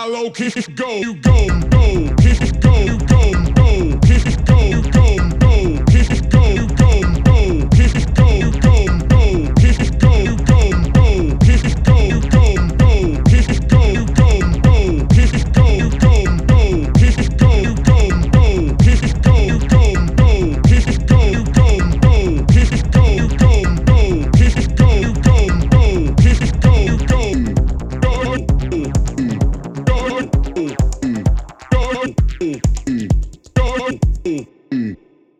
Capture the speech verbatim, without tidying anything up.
how low can you go? You go, go, go, go, go, go, go, go.